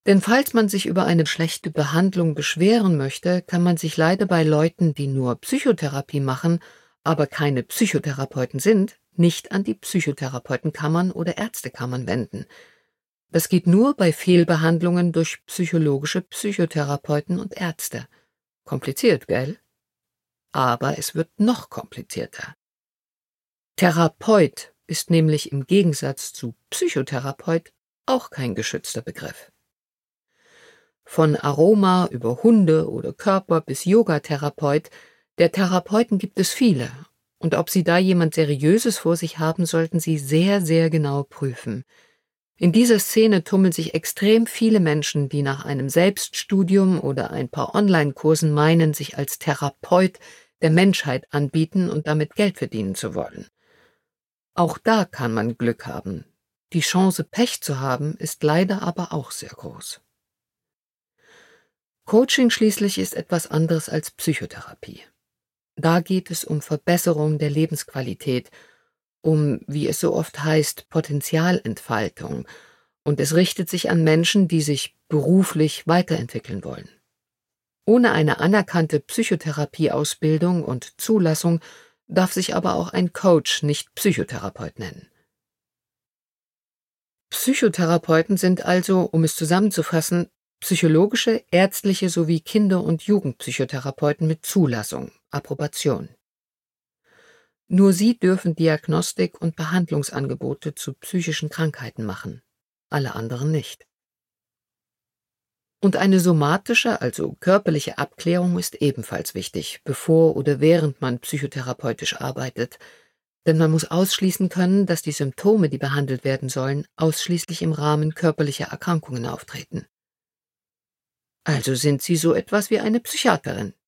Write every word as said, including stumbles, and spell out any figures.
Denn falls man sich über eine schlechte Behandlung beschweren möchte, kann man sich leider bei Leuten, die nur Psychotherapie machen, aber keine Psychotherapeuten sind, nicht an die Psychotherapeutenkammern oder Ärztekammern wenden. Das geht nur bei Fehlbehandlungen durch psychologische Psychotherapeuten und Ärzte. Kompliziert, gell? Aber es wird noch komplizierter. Therapeut ist nämlich im Gegensatz zu Psychotherapeut auch kein geschützter Begriff. Von Aroma über Hunde oder Körper bis Yogatherapeut, der Therapeuten gibt es viele. Und ob Sie da jemand Seriöses vor sich haben, sollten Sie sehr, sehr genau prüfen. In dieser Szene tummeln sich extrem viele Menschen, die nach einem Selbststudium oder ein paar Online-Kursen meinen, sich als Therapeut der Menschheit anbieten und damit Geld verdienen zu wollen. Auch da kann man Glück haben. Die Chance, Pech zu haben, ist leider aber auch sehr groß. Coaching schließlich ist etwas anderes als Psychotherapie. Da geht es um Verbesserung der Lebensqualität, um, wie es so oft heißt, Potenzialentfaltung, und es richtet sich an Menschen, die sich beruflich weiterentwickeln wollen. Ohne eine anerkannte Psychotherapieausbildung und Zulassung darf sich aber auch ein Coach nicht Psychotherapeut nennen. Psychotherapeuten sind also, um es zusammenzufassen, psychologische, ärztliche sowie Kinder- und Jugendpsychotherapeuten mit Zulassung, Approbation. Nur sie dürfen Diagnostik und Behandlungsangebote zu psychischen Krankheiten machen, alle anderen nicht. Und eine somatische, also körperliche Abklärung ist ebenfalls wichtig, bevor oder während man psychotherapeutisch arbeitet, denn man muss ausschließen können, dass die Symptome, die behandelt werden sollen, ausschließlich im Rahmen körperlicher Erkrankungen auftreten. Also sind Sie so etwas wie eine Psychiaterin,